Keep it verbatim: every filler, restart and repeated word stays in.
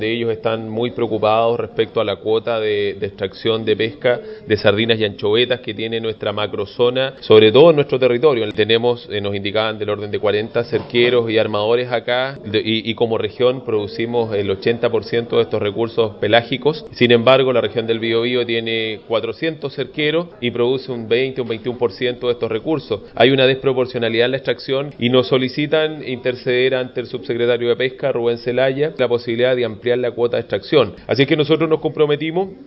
Ellos están muy preocupados respecto a la cuota de, de extracción de pesca de sardinas y anchovetas que tiene nuestra macrozona, sobre todo en nuestro territorio. Tenemos, eh, nos indicaban, del orden de cuarenta cerqueros y armadores acá, de, y, y como región producimos el ochenta por ciento de estos recursos pelágicos. Sin embargo, la región del Biobío tiene cuatrocientos cerqueros y produce un veinte o un veintiuno por ciento de estos recursos. Hay una desproporcionalidad en la extracción y nos solicitan interceder ante el subsecretario de Pesca, Rubén Celaya, la posibilidad de ampliar la cuota de extracción. Así que nosotros nos comprometimos